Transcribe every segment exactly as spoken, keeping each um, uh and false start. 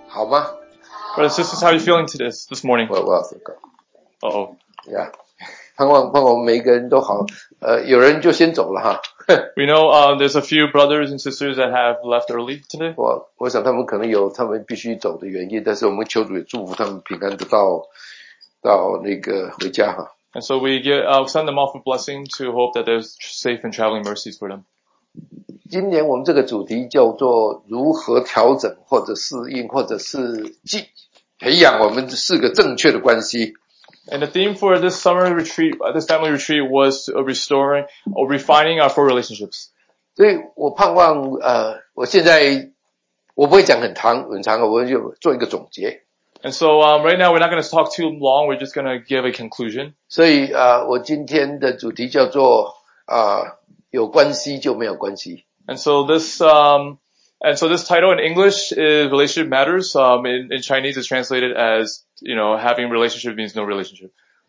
好吗？ Brothers and sisters, how are you feeling today, this morning? 我我要祷告 Uh-oh. 呀，盼望盼望我们每一个人都好。呃，有人就先走了哈。 We know uh, there's a few brothers and sisters that have left early today. 我我想他们可能有他们必须走的原因，但是我们求主也祝福他们平安的到到那个回家哈。 And so we get, uh, send them off a blessing to hope that there's safe and traveling mercies for them. 今年我们这个主题叫做如何调整或者适应或者是继培养我们四个正确的关系。 And the theme for this summer retreat, uh, this family retreat was uh, restoring or refining our four relationships. 所以我盼望呃，我现在我不会讲很长很长，我就做一个总结。 And so um, right now we're not going to talk too long. We're just going to give a conclusion. 所以呃，我今天的主题叫做呃，有关系就没有关系。 And so this um, and so this title in English is Relationship Matters. Um, in, in Chinese it's translated as, you know, having a relationship means no relationship.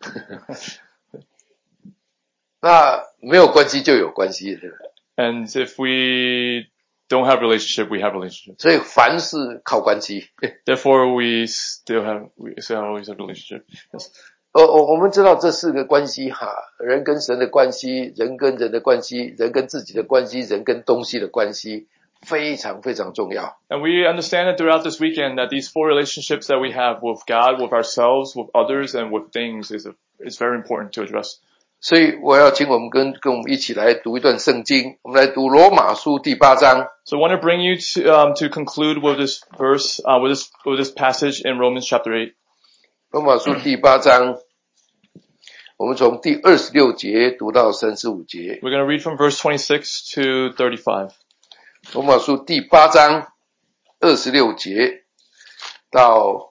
那没有关系就有关系，对吧？ And if we don't have relationship, we have relationship. 所以凡事靠关系。 Therefore, we still have, we still always have relationship. Yes. 我我我们知道这四个关系哈，人跟神的关系，人跟人的关系，人跟自己的关系，人跟东西的关系，非常非常重要。 And we understand that throughout this weekend that these four relationships that we have with God, with ourselves, with others, and with things is a, is very important to address. 所以我要请我们跟跟我们一起来读一段圣经，我们来读罗马书第八章。 So I want to bring you to, um, to conclude with this verse, uh, with this, with this passage in Romans chapter eight. 罗马书第八章，我们从第二十六节读到三十五节。 We're going to read from verse twenty-six to thirty-five. 罗马书第八章二十六节到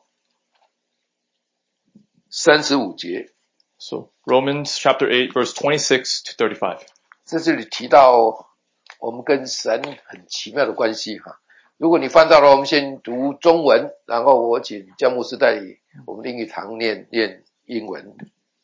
三十五节。 So Romans chapter eight, verse twenty-six to thirty-five. 在这里提到我们跟神很奇妙的关系哈。如果你翻到了，我们先读中文，然后我请江牧师带我们另一堂念念英文。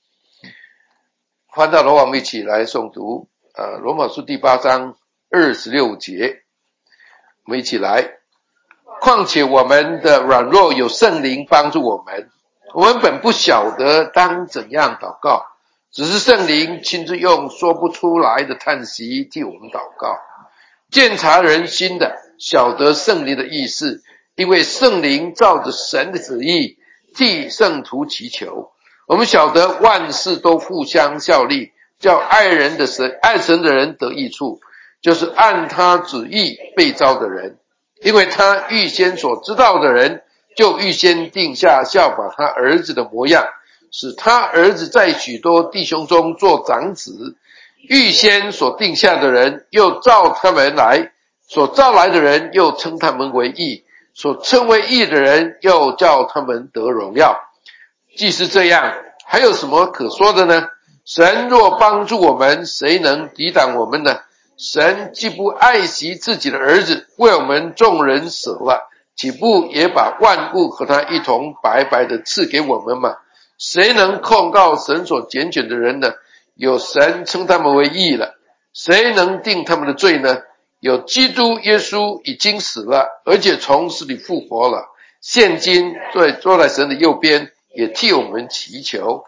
翻到的话，我们一起来诵读呃罗马书第八章二十六节，我们一起来。况且我们的软弱有圣灵帮助我们，我们本不晓得当怎样祷告，只是圣灵亲自用说不出来的叹息替我们祷告。鉴察人心的，晓得圣灵的意思，因为圣灵照着神的旨意替圣徒祈求。我们晓得万事都互相效力，叫爱人的神爱神的人得益处，就是按他旨意被召的人。因为他预先所知道的人，就预先定下效法他儿子的模样，使他儿子在许多弟兄中做长子。预先所定下的人，又召他们来；所召来的人，又称他们为义；所称为义的人，又叫他们得荣耀。既是这样，还有什么可说的呢？神若帮助我们，谁能抵挡我们呢？神既不爱惜自己的儿子，为我们众人舍了，岂不也把万物和他一同白白的赐给我们吗？谁能控告神所拣选的人呢？有神称他们为义了。谁能定他们的罪呢？有基督耶稣已经死了，而且从死里复活了，现今坐坐在神的右边，也替我们祈求。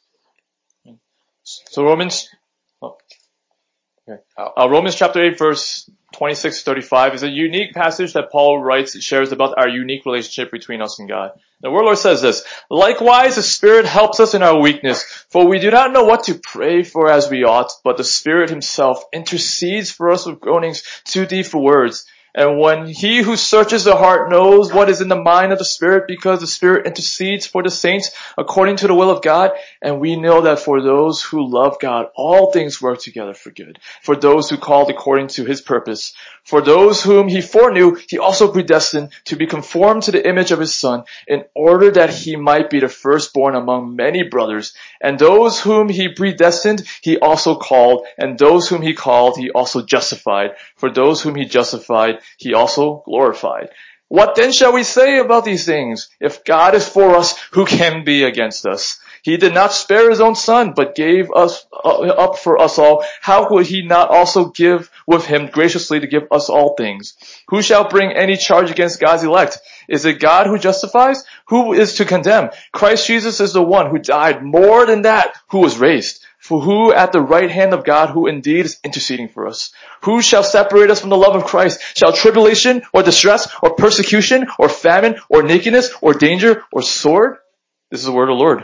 So Romans, oh, okay. Uh, Romans chapter eight, verse twenty-six to thirty-five is a unique passage that Paul writes, shares about our unique relationship between us and God. The word Lord says this: likewise, the Spirit helps us in our weakness, for we do not know what to pray for as we ought, but the Spirit himself intercedes for us with groanings too deep for words. And when he who searches the heart knows what is in the mind of the Spirit, because the Spirit intercedes for the saints according to the will of God, and we know that for those who love God, all things work together for good, for those who called according to his purpose. For those whom he foreknew, he also predestined to be conformed to the image of his Son, in order that he might be the firstborn among many brothers. And those whom he predestined, he also called, and those whom he called, he also justified. For those whom he justified, he also glorified. What then shall we say about these things? If God is for us, who can be against us? He did not spare his own son, but gave us uh, up for us all. How would he not also give with him graciously to give us all things? Who shall bring any charge against God's elect? Is it God who justifies? Who is to condemn? Christ Jesus is the one who died, more than that, who was raised. For who at the right hand of God, who indeed is interceding for us? Who shall separate us from the love of Christ? Shall tribulation, or distress, or persecution, or famine, or nakedness, or danger, or sword? This is the word of the Lord.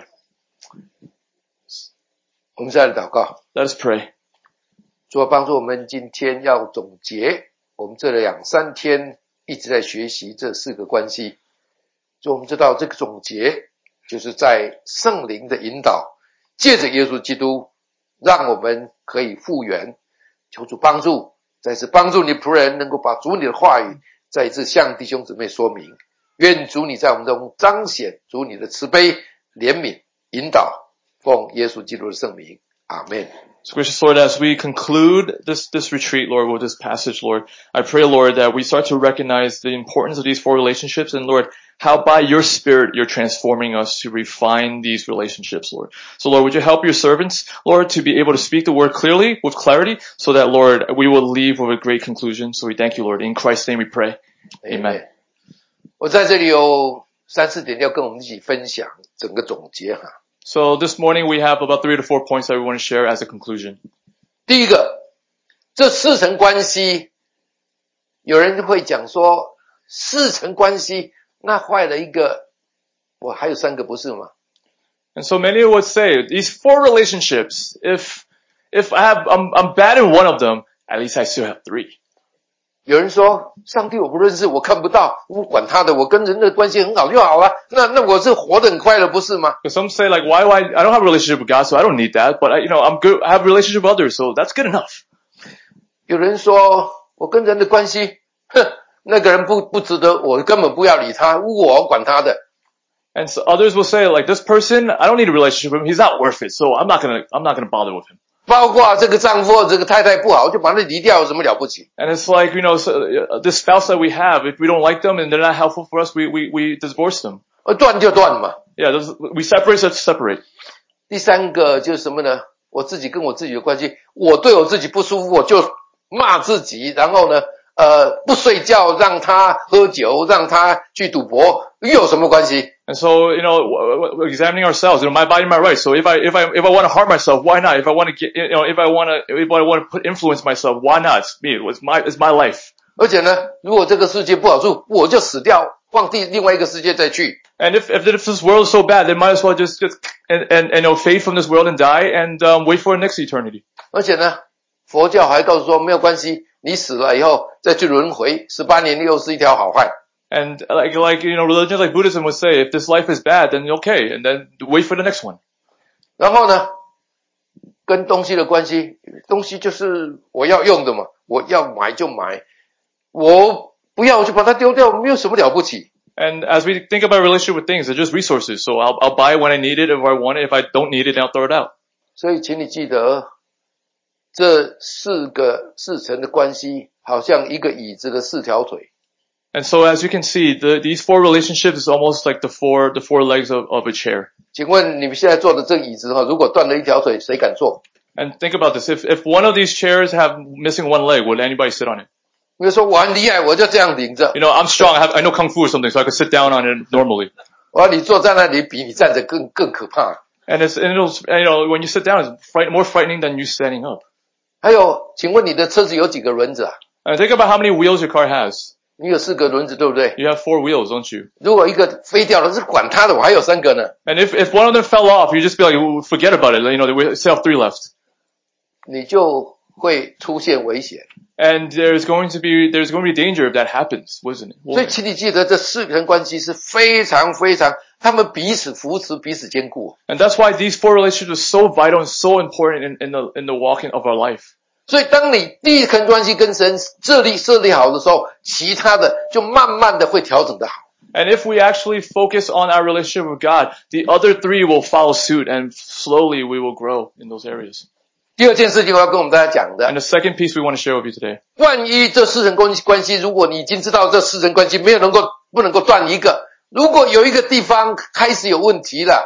我们再来祷告。 Let us pray. 主啊，帮助我们今天要总结我们这两三天一直在学习这四个关系。所以我们知道这个总结就是在圣灵的引导，借着耶稣基督让我们可以复原。求主帮助，再次帮助你仆人能够把主你的话语再一次向弟兄姊妹说明。愿主你在我们中彰显主你的慈悲怜悯引导，奉耶稣基督的圣名，阿们。 So gracious Lord, as we conclude this, this retreat, Lord, with this passage, Lord, I pray, Lord, that we start to recognize the importance of these four relationships and, Lord, how by your Spirit you're transforming us to refine these relationships, Lord. So, Lord, would you help your servants, Lord, to be able to speak the word clearly, with clarity, so that, Lord, we will leave with a great conclusion. So we thank you, Lord. In Christ's name we pray. Amen. 我在这里有三四点要跟我们一起分享整个总结哈。 So this morning we have about three to four points that we want to share as a conclusion. 第一个，这四层关系，有人会讲说四层关系，那坏了一个，我还有三个不是吗？ And so many would say these four relationships, if if I have I'm I'm bad in one of them, at least I still have three. 有人说上帝我不认识，我看不到，我管他的，我跟人的关系很好就好了，那那我是活得很快乐不是吗？ Some say like, why do I, I don't have a relationship with God, so I don't need that, but I, you know, I'm good, I have a relationship with others, so that's good enough. 有人说我跟人的关系，哼，那个人不不值得，我根本不要理他，我管他的。 And so others will say like, this person, I don't need a relationship with him, he's not worth it, so I'm not gonna, I'm not gonna bother with him. 包括这个丈夫这个太太不好，就把他离掉，有什么了不起？ And it's like, you know, so, uh, this spouse that we have, if we don't like them and they're not helpful for us, we, we, we divorce them. 呃，断就断嘛。 Yeah, those, we separate, so separate. 第三个就是什么呢？我自己跟我自己的关系，我对我自己不舒服，我就骂自己，然后呢，呃，不睡觉，让他喝酒，让他去赌博，有什么关系？ And so, you know, examining ourselves, you know, my body, my right. So if I, if I, if I want to harm myself, why not? If I want to get, you know, if I want to, if I want to put influence myself, why not? It's me. It's my, it's my life. 而且呢，如果这个世界不好处，我就死掉，换第另外一个世界再去。 And if, if, if this world is so bad, then might as well just, just and, and, and, you know, fade from this world and die and, um, wait for the next eternity. 而且呢，佛教还告诉说，没有关系，你死了以后再去轮回，十八年又是一条好汉。 And like, like, you know, religions like Buddhism would say, if this life is bad, then okay, and then wait for the next one. 然后呢，跟东西的关系，东西就是我要用的嘛，我要买就买，我不要就把它丢掉，没有什么了不起。 And as we think about relationship with things, they're just resources. So I'll, I'll buy it when I need it, if I want it. If I don't need it, then I'll throw it out. 所以请你记得，这四个四层的关系，好像一个椅子的四条腿。 And so as you can see, the, these four relationships is almost like the four, the four legs of, of a chair. 请问你们现在坐的这个椅子哈，如果断了一条腿，谁敢坐？ And think about this. If, if one of these chairs have missing one leg, would anybody sit on it? 比如说我很厉害，我就这样顶着。 You know, I'm strong. I have, I know Kung Fu or something, so I could sit down on it normally. 我要你坐在那里，比你站着更更可怕。 And it's, and it'll, and, you know, when you sit down, it's fright, more frightening than you standing up. 还有，请问你的车子有几个轮子啊？ And think about how many wheels your car has. 你有四个轮子，对不对？ You have four wheels, don't you? 如果一个飞掉了，是管他的，我还有三个呢。 And if, if one of them fell off, you just be like, forget about it. You know, we still have three left. 你就会出现危险。 And there's going to be, there's going to be danger if that happens, wasn't it? 所以，请你记得，这四个人关系是非常非常，他们彼此扶持，彼此坚固。 And that's why these four relationships are so vital and so important in, in the, in the walking of our life. 所以，当你第一层关系跟神设立设立好的时候，其他的就慢慢的会调整的好。 And if we actually focus on our relationship with God, the other three will follow suit and slowly we will grow in those areas. 第二件事情我要跟我们大家讲的， And the second piece we want to share with you today. 万一这四层关系关系，如果你已经知道这四层关系没有能够不能够断一个，如果有一个地方开始有问题了，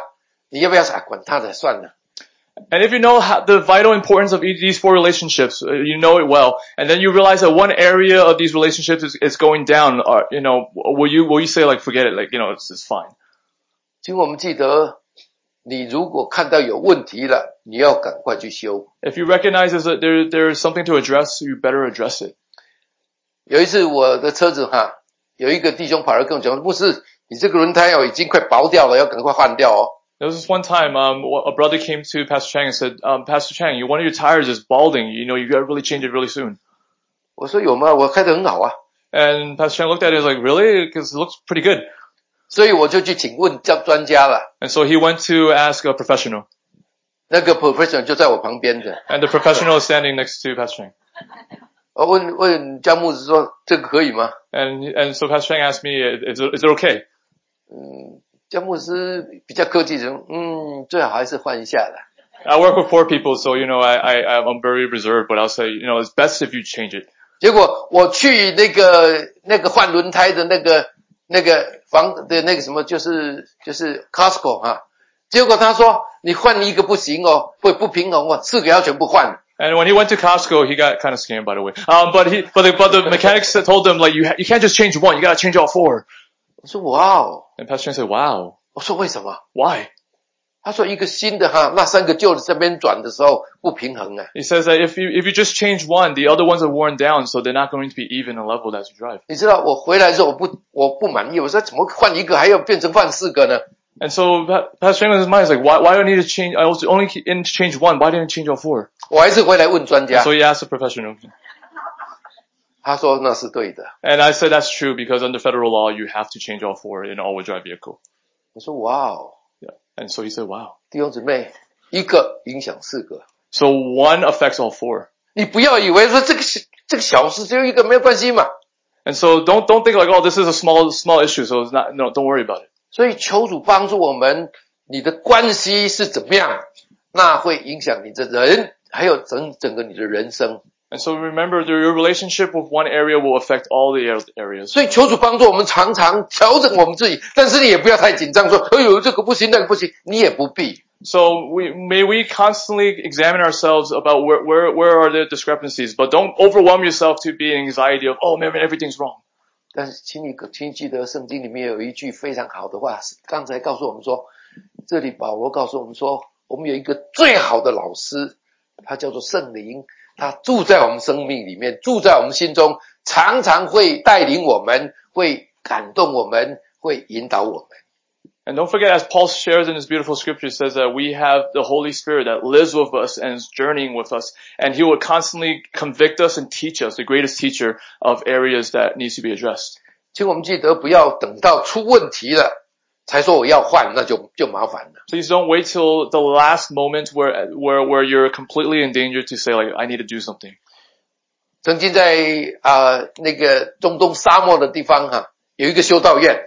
你要不要啊？管他的，算了。 And if you know how, the vital importance of each, these four relationships, uh, you know it well, and then you realize that one area of these relationships is, is going down, or, you know, will you, will you say like, forget it, like, you know, it's, it's fine. 请我们记得，你如果看到有问题了，你要赶快去修。 If you recognize that there, there is something to address, you better address it. 有一次我的车子哈，有一个弟兄跑来跟我讲，牧师，你这个轮胎哦已经快薄掉了，要赶快换掉哦。 There was this one time, um, a brother came to Pastor Chang and said, um, Pastor Chang, one of your tires is balding. You know, you gotta really change it really soon. 我说有吗？我开得很好啊。 And Pastor Chang looked at it and was like, really? Because it looks pretty good. 所以我就去请问叫专家了。 And so he went to ask a professional. 那个 professional 就在我旁边的。 And the professional is standing next to Pastor Chang. 我问问江牧师说，这个可以吗？ And and so Pastor Chang asked me, is it, is it okay? 嗯。江牧师比较客气，说，嗯，最好还是换一下的。 I work with poor people, so you know, I I I'm very reserved, but I'll say, you know, it's best if you change it. 结果我去那个那个换轮胎的那个那个房的那个什么，就是就是 Costco 哈，结果他说你换一个不行哦，会不平衡哦，四个要全部换。 And when he went to Costco, he got kind of scammed, by the way. Um, but he, but the, but the mechanics told him like, you ha- you can't just change one, you gotta change all four. 我说哇哦。 And Pastor Chang said, wow. 我说为什么 Why? 他说一个新的哈，那三个旧的这边转的时候不平衡啊。 He says that if you, if you just change one, the other ones are worn down, so they're not going to be even and leveled as you drive. 你知道我回来之后我不我不满意，我说怎么换一个还要变成换四个呢？ And so Pastor Chang in his mind is like, why, why do I need to change, I was only in to change one, why didn't I change all four? 我还是回来问专家。 And so he asked the professional. 他说那是对的。 And I said that's true because under federal law, you have to change all four in an all-wheel drive vehicle. 我说哇哦。 Yeah. And so he said, wow. 弟兄姊妹，一个影响四个。 So one affects all four. 你不要以为说这个这个小事只有一个没有关系嘛。 And so don't don't think like, oh, this is a small small issue, so it's not, no, don't worry about it. 所以求主帮助我们，你的关系是怎么样，那会影响你的人，还有整整个你的人生。 And so remember, your relationship with one area will affect all the areas. 所以求主帮助我们常常调整我们自己，但是你也不要太紧张，说哎呦这个不行那个不行，你也不必。 So we, may we constantly examine ourselves about where, where, where are the discrepancies, but don't overwhelm yourself to be in anxiety of, oh man, everything's wrong. 但是请你请记得圣经里面有一句非常好的话，刚才告诉我们说，这里保罗告诉我们说，我们有一个最好的老师，他叫做圣灵，他住在我们生命里面，住在我们心中，常常会带领我们，会感动我们，会引导我们。 And don't forget, as Paul shares in his beautiful scripture, says that we have the Holy Spirit that lives with us and is journeying with us, and he will constantly convict us and teach us, the greatest teacher of areas that needs to be addressed. 请我们记得不要等到出问题了才说我要换，那就就麻烦了。 Please don't wait till the last moment where where where you're completely in danger to say like I need to do something. 曾经在啊、呃、那个中东沙漠的地方哈、啊，有一个修道院。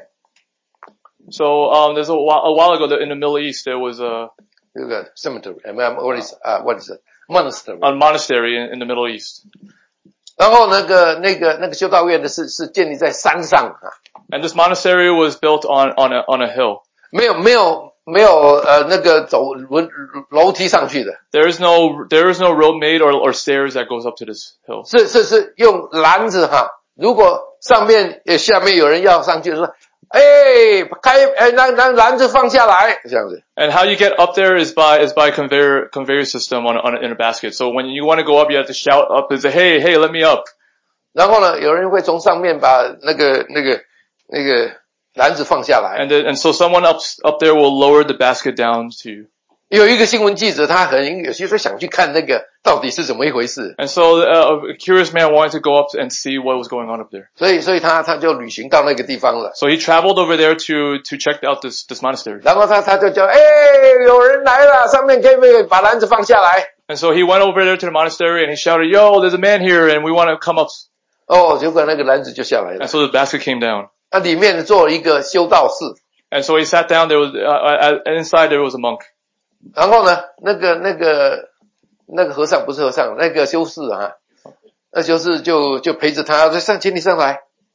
So um, there's a while, a while ago in the Middle East there was a 这个 cemetery, what is uh, what is it? Monastery. A monastery in, in the Middle East. 然后那个那个那个修道院的是是建立在山上啊。 And this monastery was built on on a on a hill. 没有没有没有呃那个走楼楼梯上去的。 There is no there is no road made or or stairs that goes up to this hill. 是是是用篮子哈，如果上面呃下面有人要上去说。哎，开哎，让让篮子放下来，这样子。 And how you get up there is by is by conveyor conveyor system on on a, in a basket. So when you want to go up, you have to shout up and say, "Hey, hey, let me up." 然后呢，有人会从上面把那个那个那个篮子放下来。 And the, and so someone up up there will lower the basket down to you. 有一个新闻记者，他很有些时候想去看那个到底是怎么一回事。 And so uh, a curious man wanted to go up and see what was going on up there. 所以，所以他他就旅行到那个地方了。 So he traveled over there to to check out this this monastery. 然后他他就叫，哎，有人来了，上面可不可以把篮子放下来？ And so he went over there to the monastery and he shouted, "Yo, there's a man here, and we want to come up." 哦，结果那个篮子就下来了。 And so the basket came down. 那里面做了一个修道士。 And so he sat down. There was uh, uh, inside there was a monk. 然后呢，那个那个那个和尚不是和尚，那个修士啊，那修士就就陪着他，说上，请你上来。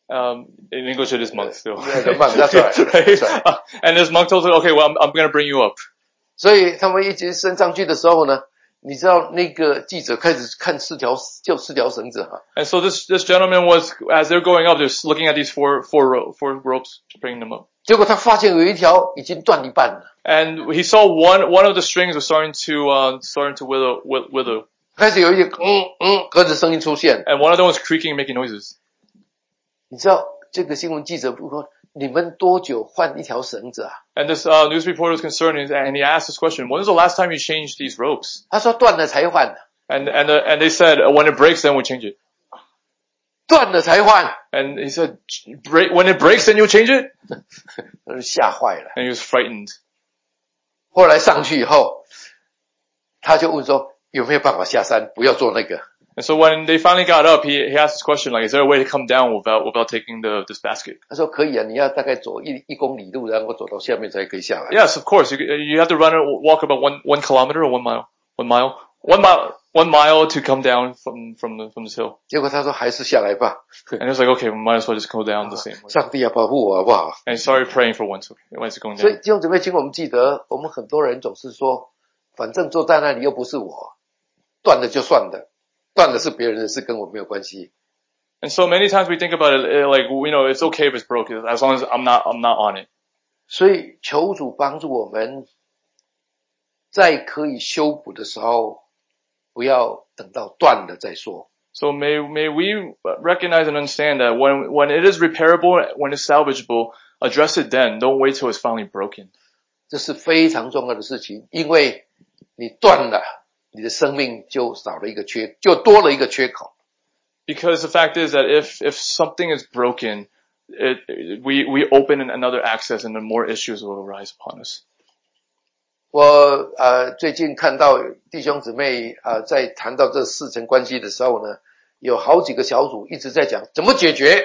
Um, in English it is monk still. Yeah, the monk, that's right. right? That's right. Uh, and this monk told him, okay, well, I'm, I'm going to bring you up. 所以他们一直升上去的时候呢，你知道那个记者开始看四条，就四条绳子哈。 And so this this gentleman was, as they're going up, just looking at these four four ro- four ropes, bringing them up. 结果他发现有一条已经断一半了。 And he saw one one of the strings was starting to uh starting to wither wither. 开始有一些嗯嗯各的声音出现。 And one of them was creaking, making noises. 你知道这个新闻记者说，你们多久换一条绳子啊？ And this uh, news reporter was concerned, and he asked this question: when was the last time you changed these ropes? 他说断了才换的。 And and uh, and they said, when it breaks, then we change it. 断了才换。 And he said, break, when it breaks, then you'll change it. 他就吓坏了。 And he was frightened. 后来上去以后，他就问说有没有办法下山，不要做那个。 And so when they finally got up, he he asked this question, like, is there a way to come down without without taking the this basket? 他说可以啊，你要大概走一一公里路，然后走到下面才可以下来。 Yes, of course. You you have to run or walk about one one kilometer or one mile, one mile, one mile, one mile to come down from from the from this hill. 结果他说还是下来吧。 And he was like, okay, we might as well just go down the same way. 上帝要保护我好不好？ And he started praying for once. Okay, once going 所以 down. 弟兄姊妹，请我们记得，我们很多人总是说，反正坐在那里又不是我，断了就算了，断了是别人的事，跟我没有关系。 And so many times we think about it like, you know, it's okay if it's broken as long as I'm not I'm not on it. 所以求主帮助我们，在可以修补的时候，不要等到断了再说。 So may may we recognize and understand that when when it is repairable, when it's salvageable, address it then. Don't wait till it's finally broken. 这是非常重要的事情，因为你断了，你的生命就少了一个缺，就多了一个缺口。 Because the fact is that if if something is broken, it, it we we open another access and then more issues will arise upon us. 我呃最近看到弟兄姊妹呃在谈到这四层关系的时候呢，有好几个小组一直在讲怎么解决。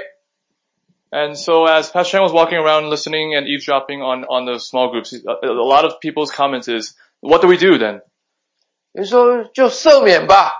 And so as Pastor Chan was walking around listening and eavesdropping on on the small groups, a, a lot of people's comments is, what do we do then? 你说就赦免吧，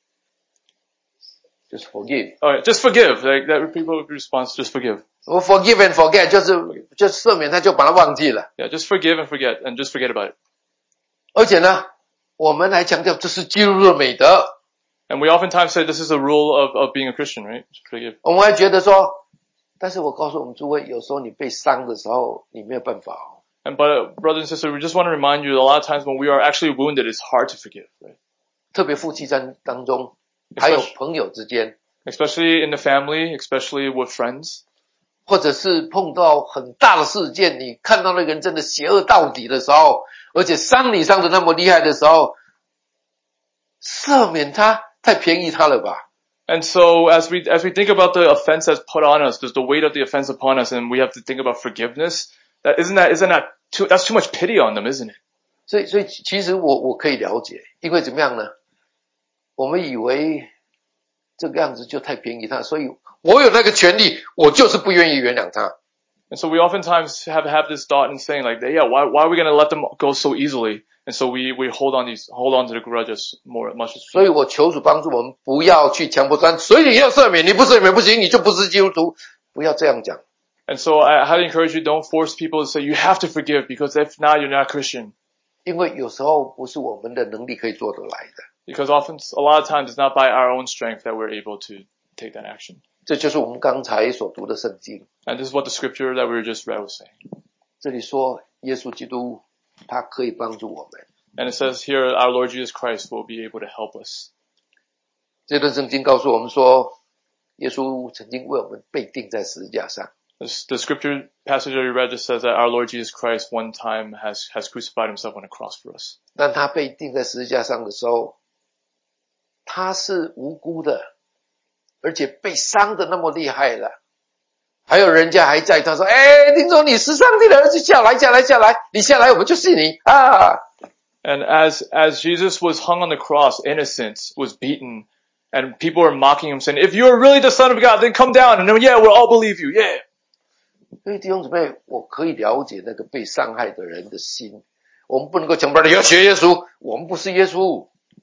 就是 forgive。 All right, just forgive. Like that people response, just forgive. 我 forgive and forget 就是就赦免他就把它忘记了。 Yeah, just forgive and forget and just forget about it. 而且呢，我们还强调这是基督徒的美德。 And we oftentimes say this is a rule of, of being a Christian, right? Just forgive. 我们还觉得说，但是我告诉我们诸位，有时候你被伤的时候，你没有办法哦。 And but brothers and sisters, we just want to remind you that a lot of times when we are actually wounded, it's hard to forgive, right? 特别夫妻当当中，还有朋友之间， Especially in the family, especially with friends. 或者是碰到很大的事件，你看到那个人真的邪恶到底的时候，而且伤你伤的那么厉害的时候，赦免他太便宜他了吧？ And so as we, as we think about the offense that's put on us, there's the weight of the offense upon us, and we have to think about forgiveness. That isn't that, isn't that too, that's too much pity on them, isn't it? 所以，所以其实我我可以了解，因为怎么样呢？我们以为这个样子就太便宜他，所以我有那个权利，我就是不愿意原谅他。 And so we oftentimes have, have this thought and saying like, yeah, why, why are we going to let them go so easily? And so we, we hold on these, hold on to the grudges more, much as. 所以我求主帮助我们，不要去强迫他，所以你要赦免，你不赦免不行，你就不是基督徒，不要这样讲。 And so I highly encourage you, don't force people to say you have to forgive, because if not, you're not Christian. 因为有时候不是我们的能力可以做得来的。 Because often, a lot of times, it's not by our own strength that we're able to take that action. 这就是我们刚才所读的圣经。 And this is what the scripture that we were just read was saying. 这里说，耶稣基督他可以帮助我们。 And it says here, our Lord Jesus Christ will be able to help us. 这段圣经告诉我们说，耶稣曾经为我们被钉在十字架上。 This, the scripture passage that we read just says that our Lord Jesus Christ one time has, has crucified himself on a cross for us. 但他被钉在十字架上的时候，他是无辜的，而且被伤的那么厉害了。还有人家还在他说：“哎，听说你是上帝的儿子，下来，下来，下来，你下来，我们就信你啊！” And as, as Jesus was hung on the cross, innocent, was beaten, and people were mocking him saying, if you're really the Son of God, then come down, and then, yeah, we'll all believe you, yeah. 所以弟兄姊妹，我可以了解那个被伤害的人的心。我们不能够强迫他要学耶稣，我们不是耶稣。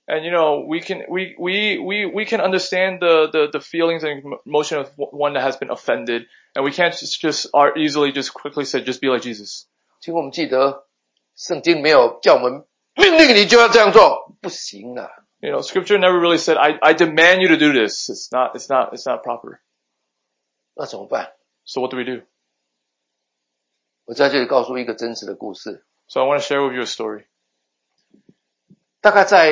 And you know, we can we we we we can understand the the the feelings and emotion of one that has been offended, and we can't just just are easily just quickly say just be like Jesus. 请我们记得，圣经没有叫我们命令你就要这样做，不行的。 You know, Scripture never really said, "I I demand you to do this." It's not it's not it's not proper. 那怎么办？ So what do we do? 我在这里告诉一个真实的故事。 So I want to share with you a story. 大概在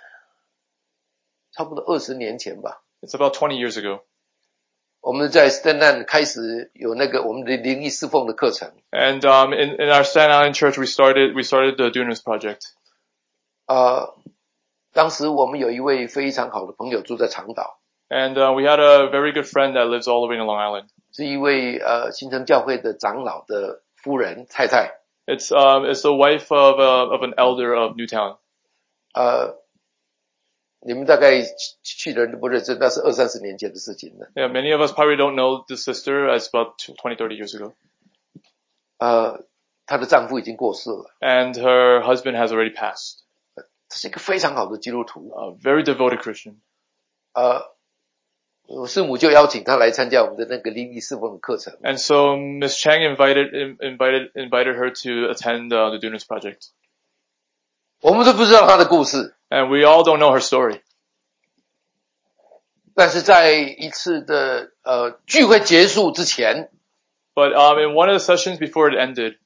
差不多二十年前吧， It's about twenty years ago. 我们在 Stand 开始有那个我们的灵异侍奉的课程。 And um, in in our Staten Island church, we started we started the Dunamis project. 呃，当时我们有一位非常好的朋友住在长岛， And uh, we had a very good friend that lives all the way in Long Island. 是一位呃新城教会的长老的夫人太太。 It's um it's the wife of a, of an elder of Newtown. 呃，你们大概去的人都不认识，那是二三十年前的事情了。 Yeah, many of us probably don't know this sister. It's about twenty, thirty years ago. 呃，她的丈夫已经过世了， And her husband has already passed. 她是一个非常好的基督徒。 A very devoted Christian. 呃，我师母就邀请她来参加我们的那个灵异侍奉的课程。 And so Miss Chang invited invited invited her to attend uh, the Dunamis project. 我们都不知道她的故事， And we all don't know her story. 但是在一次的呃聚会结束之前， But um, in one of the sessions before it ended,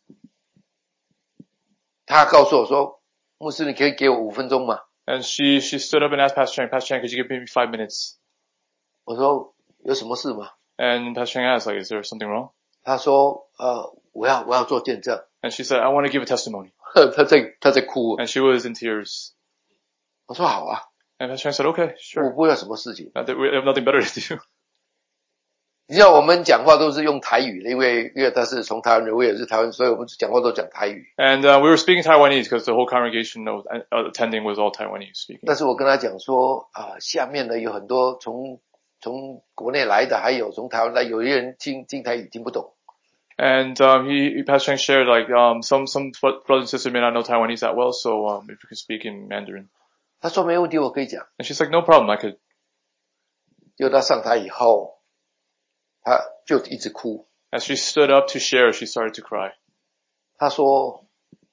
她告诉我说：“牧师，你可以给我五分钟吗 and she she stood up and asked Pastor Chang, Pastor Chang, could you give me five minutes?？” 我说：“有什么事吗 And Pastor Chang asked, like, is there something wrong?？” 她说：“呃，我要我要做见证。 And she said, I want to give a testimony. ” 她在她在哭。 And she was in tears. 我说：“好啊， And Pastor Chang said, okay, 我 sure. 不会有什么事情。 Not that we have nothing better to do. ” 你知道我们讲话都是用台语的，因为因为他是从台湾人，我也是台湾，所以我们讲话都讲台语。 And uh, we were speaking Taiwanese because the whole congregation of, uh, attending was all Taiwanese speaking. 但是我跟他讲说，啊、下面呢有很多从从国内来的，还有从台湾来，有些人听听台语听不懂。 And um, he, Pastor Chang shared, like, um, some some brothers and sisters may not know Taiwanese that well, so um, if you can speak in Mandarin. 他说没问题，我可以讲。 And she's like, no problem, I could. 就他上台以后，他就一直哭。 As she stood up to share, she started to cry. 他说，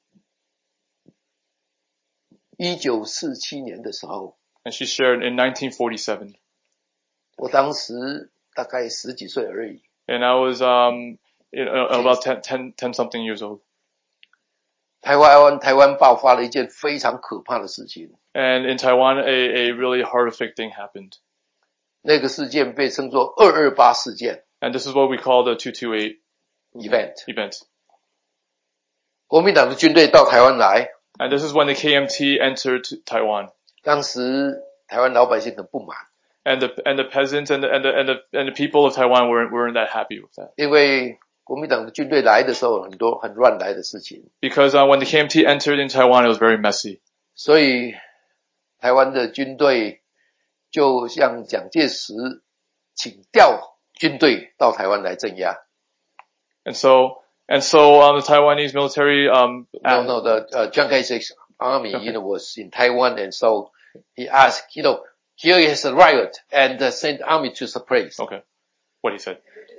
一九四七年的时候， And she shared in nineteen forty-seven. 我当时大概十几岁而已。 And I was um, you know, about ten, ten, ten something years old. 台湾台湾爆发了一件非常可怕的事情， And in Taiwan, a, a really horrific thing happened. 那个事件被称作二二八事件 And this is what we call the two twenty-eight event。 event. 国民党的军队到台湾来， And this is when the K M T entered to Taiwan. 当时台湾老百姓很不满， And the, and the peasants and the, and the, and the, and the people of Taiwan weren't, weren't that happy with that. 因为国民党的军队来的时候，很多很乱来的事情， Because uh, when the K M T entered in Taiwan, it was very messy. 所以台湾的军队就向蒋介石请调军队到台湾来镇压。 And so, and so um, the Taiwanese military, um, No, no, the uh, Chiang Kai-shek's army, you know, was in Taiwan, and so he asked, you know, here is a riot, and uh, sent army to suppress. okay, what he said.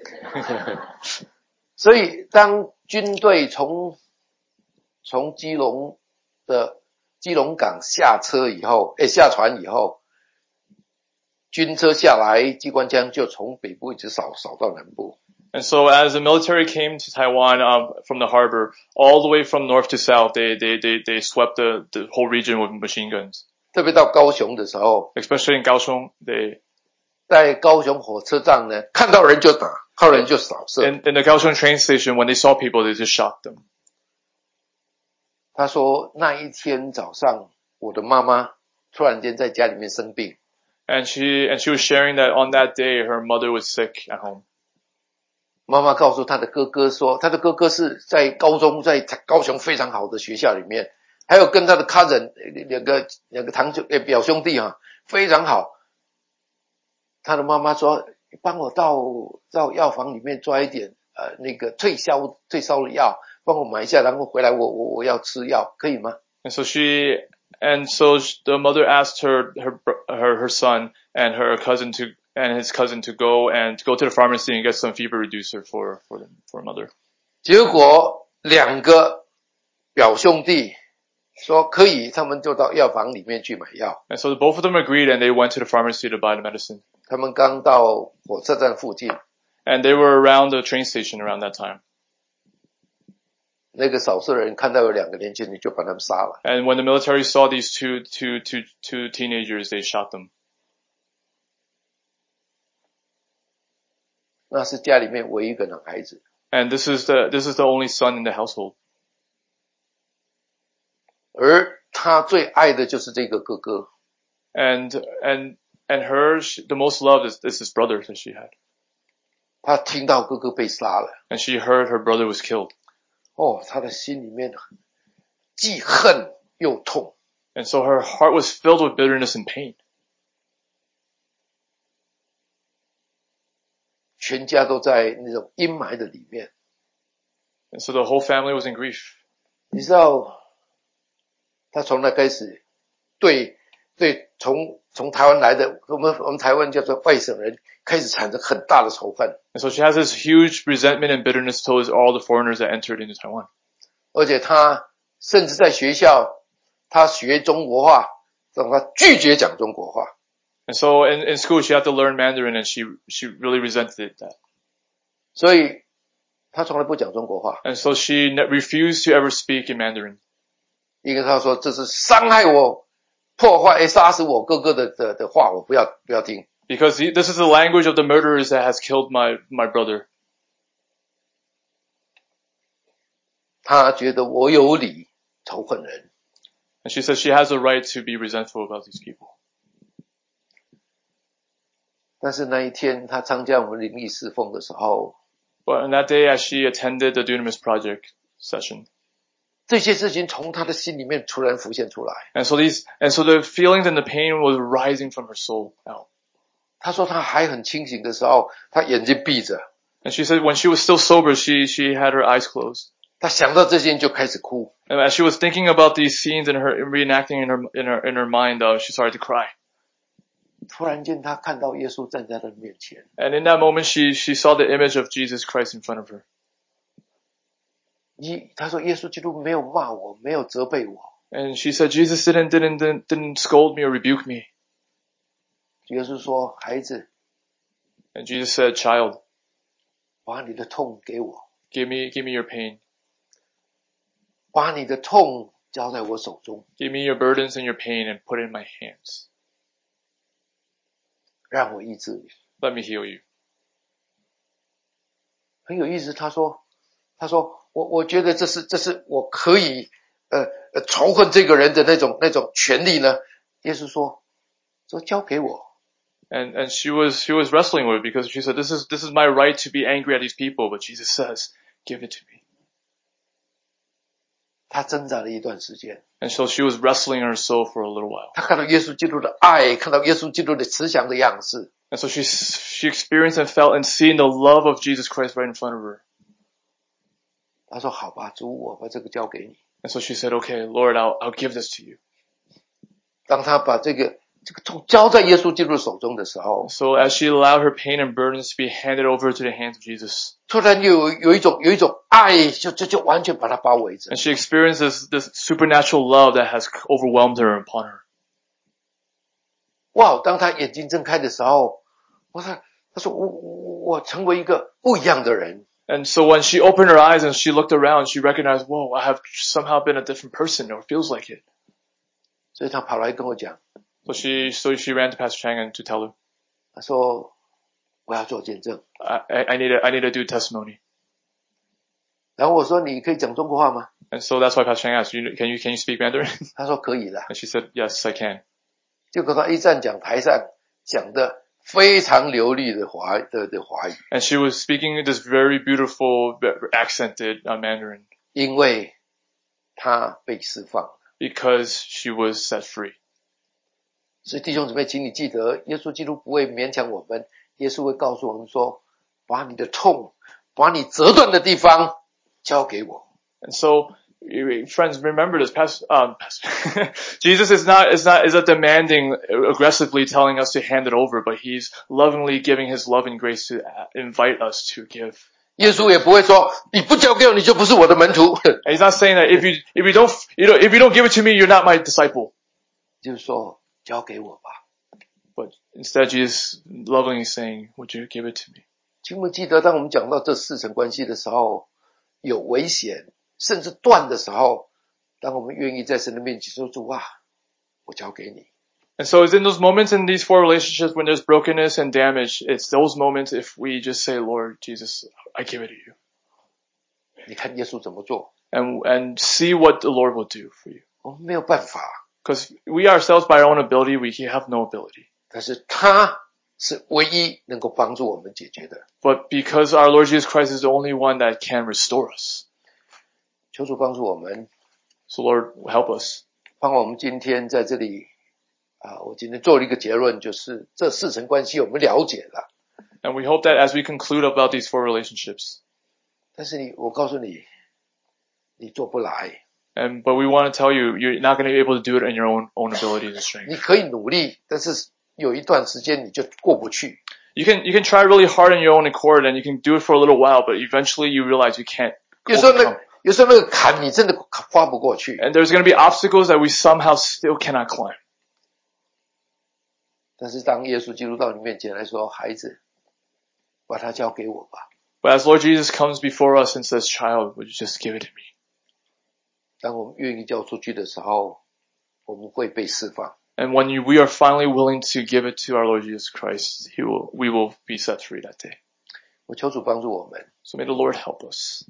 所以当军队从从基隆的基隆港下车以后，诶，下船以后，军车下来，机关枪就从北部一直扫扫到南部。 And so as the military came to Taiwan um, from the harbor, all the way from north to south, they they they, they swept the, the whole region with machine guns. 特别到高雄的时候， Especially in Kaohsiung, they 在高雄火车站呢，看到人就打，看到人就扫射。 in, in the Kaohsiung train station, when they saw people, they just shot them. 他说那一天早上，我的妈妈突然间在家里面生病， And she and she was sharing that on that day, her mother was sick at home. 妈妈告诉他的哥哥说，他的哥哥是在高中在高雄非常好的学校里面，还有跟他的 cousin 两个两个堂兄呃表兄弟啊非常好。他的妈妈说，帮我到到药房里面抓一点呃那个退烧退烧的药，帮我买一下，然后回来我我我要吃药，可以吗？ And so she And so the mother asked her, her, her, her son and her cousin to, and his cousin to go and to go to the pharmacy and get some fever reducer for, for, for mother. 结果两个表兄弟说可以，他们就到药房里面去买药。 And so both of them agreed and they went to the pharmacy to buy the medicine. 他们刚到火车站附近， And they were around the train station around that time. 那个少数人看到有两个年轻人，就把他们杀了。 And when the military saw these two, two, two, two teenagers, they shot them. 那是家里面唯一一个男孩子， And this is the, this is the only son in the household. 而他最爱的就是这个哥哥。 And, and, and her, she, the most loved is, is his brother that she had. 他听到哥哥被杀了， And she heard her brother was killed. 哦，他的心里面既恨又痛。 And so her heart was filled with bitterness and pain. 全家都在那种阴霾的里面。 And so the whole family was in grief. 你知道，他从那开始对对从从台湾来的，我们我们台湾叫做外省人，开始产生很大的仇恨。 And so she has this huge resentment and bitterness towards all the foreigners that entered into Taiwan. 而且他甚至在学校，他学中国话，让他拒绝讲中国话。 And so in, in school she had to learn Mandarin and she, she really resented that. 所以他从来不讲中国话， And so she ne- refused to ever speak in Mandarin. 因为他说这是伤害我、破坏、杀死我哥哥的的的话，我不要不要听。 Because he, this is the language of the murderers that has killed my, my brother. 他觉得我有理仇恨人， And she says she has a right to be resentful about these people. 但是那一天他参加我们灵异侍奉的时候， But on that day as she attended the Dunamis Project session. 这些事情从他的心里面突然浮现出来。 And so these, and so the feelings and the pain was rising from her soul out. 他说他还很清醒的时候，他眼睛闭着， And she said when she was still sober, she, she had her eyes closed. 他想到这些就开始哭。 And as she was thinking about these scenes and her reenacting in her, in her, in her mind, uh, she started to cry. 突然间他看到耶稣站在他的面前， And in that moment, she, she saw the image of Jesus Christ in front of her. 一他说耶稣基督没有骂我，没有责备我。 And she said, Jesus didn't, didn't, didn't, didn't scold me or rebuke me. 耶稣说孩子， And Jesus said, child, 把你的痛给我， give me, give me your pain. 把你的痛交在我手中， Give me your burdens and your pain and put it in my hands. 让我医治你。 Let me heal you. 很有意思，他说，他说我我觉得这是这是我可以呃呃仇恨这个人的那种那种权利呢。耶稣说，说交给我。 And, and she was, she was wrestling with it because she said, this is, this is my right to be angry at these people. But Jesus says, give it to me. 他挣扎了一段时间， And so she was wrestling in her soul for a little while. 他看到耶稣基督的爱，看到耶稣基督的慈祥的样式， And so she, she experienced and felt and seen the love of Jesus Christ right in front of her. 他说：“好吧，主，我把这个交给你。” And so she said, okay, Lord, I'll, I'll give this to you. 当他把这个这个痛交在耶稣基督手中的时候， So as she allowed her pain and burdens to be handed over to the hands of Jesus, 突然又有有一种有一种爱，就就就完全把他包围着 and。she experienced this, this supernatural love that has overwhelmed her and upon her. 哇！当他眼睛睁开的时候，我说：“他说我我我成为一个不一样的人。” And so when she opened her eyes and she looked around, she recognized, whoa, I have somehow been a different person, or feels like it. 所以他跑来跟我讲， So she, so she ran to Pastor Chang and to tell her, 他说：“我要做见证。 I, I, I need to, I need to do testimony. ” 然后我说：“你可以讲中国话吗 And so that's why Pastor Chang asked, you, can you, can you speak Mandarin? ？” 他说：“可以的。 And she said, yes, I can. ” 结果他一站讲台上，讲的非常流利的华的的华语， And she was speaking this very beautiful, accented uh, Mandarin 因为他被释放了。 because she was set free. 所以弟兄姊妹，请你记得，耶稣基督不会勉强我们，耶稣会告诉我们说：“把你的痛，把你折断的地方交给我。” And so friends, remember this. Pastor, um, Pastor Jesus is not is not is not demanding aggressively telling us to hand it over, but he's lovingly giving his love and grace to invite us to give. 耶稣也不会说你不交给我你就不是我的门徒。 And he's not saying that if you if you don't you know if you don't give it to me, you're not my disciple. 就是说交给我吧。 But instead, Jesus lovingly saying, "Would you give it to me?" 记不记得当我们讲到这四层关系的时候，有危险甚至断的时候，当我们愿意在神的面前说主啊，我交给你。 And so it's in those moments in these four relationships when there's brokenness and damage, it's those moments if we just say, Lord Jesus, I give it to you. 你看耶稣怎么做？ And, and see what the Lord will do for you. 我们没有办法。 Because we ourselves, by our own ability, we have no ability. 但是他是唯一能够帮助我们解决的。 But because our Lord Jesus Christ is the only one that can restore us. 求主帮助我们。 So Lord, help us. 帮我们今天在这里啊，我今天做了一个结论，就是这四层关系我们了解了。 And we hope that as we conclude about these four relationships. 但是你，我告诉你，你做不来。 And but we want to tell you, you're not going to be able to do it in your own own abilities and strength. 你可以努力，但是有一段时间你就过不去。 You can you can try really hard in your own accord, and you can do it for a little while, but eventually you realize you can't. 有时候那有时候那个坎你真的跨不过去。 And there's going to be obstacles that we somehow still cannot climb. 但是当耶稣基督到你面前来说，孩子，把它交给我吧。 But as Lord Jesus comes before us and says, "Child, would you just give it to me?" 当我们愿意交出去的时候，我们会被释放。 And when you, we are finally willing to give it to our Lord Jesus Christ, He will, we will be set free that day. 我求主帮助我们。 So may the Lord help us.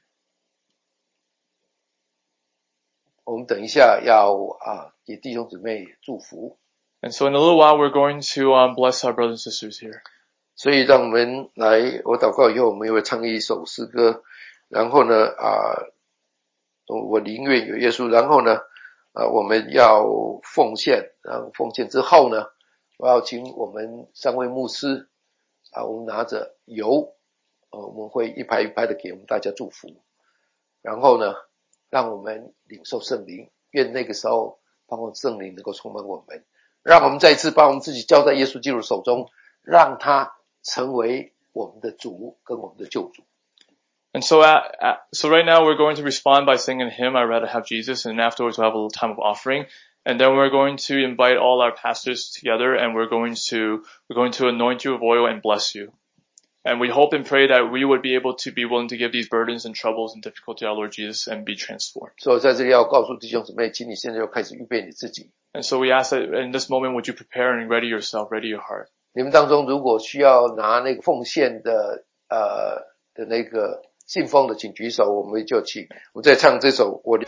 我们等一下要啊给弟兄姊妹祝福。 And so in a little while, we're going to um, bless our brothers and sisters here. 所以让我们来，我祷告以后，我们也会唱一首诗歌。然后呢，啊，我宁愿有耶稣。然后呢，啊，我们要奉献。然后奉献之后呢，我要请我们三位牧师，啊，我们拿着油，呃，我们会一排一排的给我们大家祝福。然后呢，让我们领受圣灵。愿那个时候，帮我圣灵能够充满我们。让我们再一次把我们自己交在耶稣基督手中，让他成为我们的主跟我们的救主。 And so, at, at, so right now we're going to respond by singing a hymn, I'd rather have Jesus, and afterwards we'll have a little time of offering. And then we're going to invite all our pastors together, and we're going to, we're going to anoint you with oil and bless you. And we hope and pray that we would be able to be willing to give these burdens and troubles and difficulty to our Lord Jesus and be transformed. 所以我在这里要告诉弟兄姊妹，请你现在就开始预备你自己。 And so we ask that in this moment, would you prepare and ready yourself, ready your heart? 你们当中如果需要拿那个奉献的呃的那个信封的，请举手，我们就请我再唱这首我。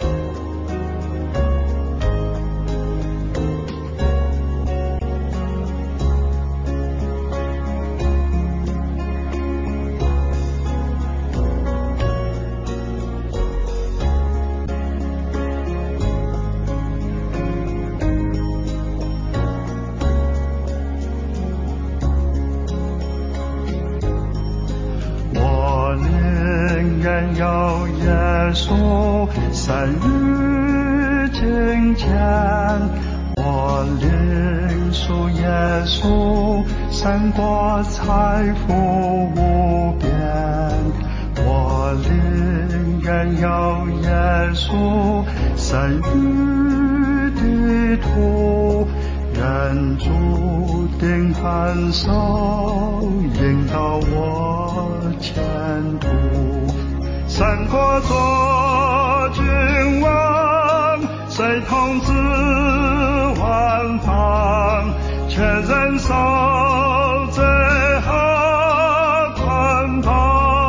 有耶稣在日金前，我领受耶稣胜过财富无边，我领人有耶稣生育的土，人注定很手引导我前途。胜过做君王，谁统治万方，却忍受最后捆绑。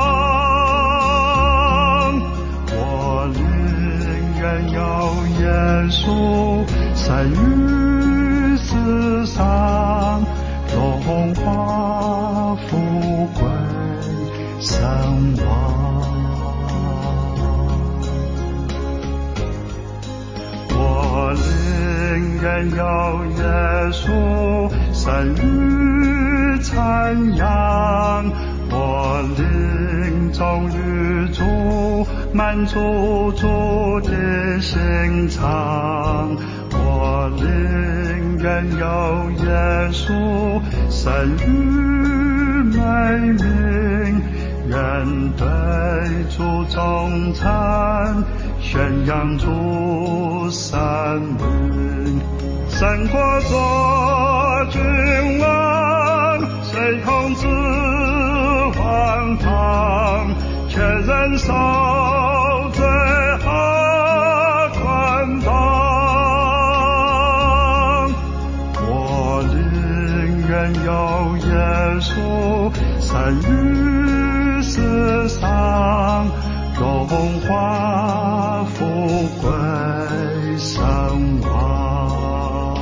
我宁愿有耶稣生于世上，荣华富贵身亡。我宁愿有耶稣生于残阳，我灵终于主满足主的心肠。我宁愿有耶稣生日美名，愿对主忠诚，宣扬主生命。胜过做君王，谁统治荒唐，却忍受最后捆绑。我宁愿有耶稣生于世上，荣华富贵升华，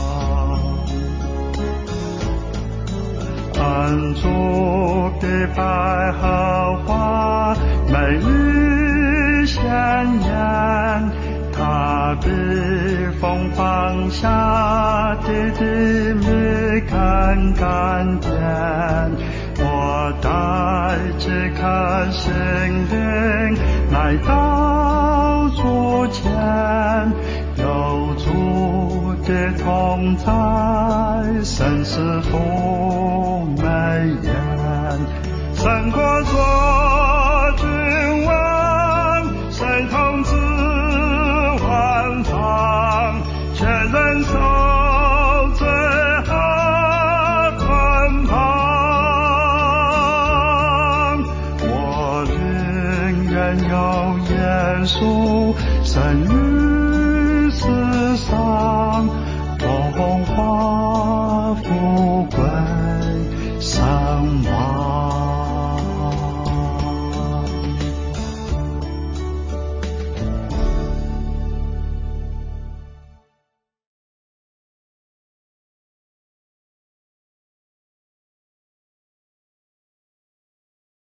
恩主的百合花美丽鲜艳，它比风放下的地蜜更甘甜。我带这颗心灵来到主前，有主的同在，生死不美言。胜过做君王，谁统治万方，却忍受最后捆绑。我宁愿有耶稣生于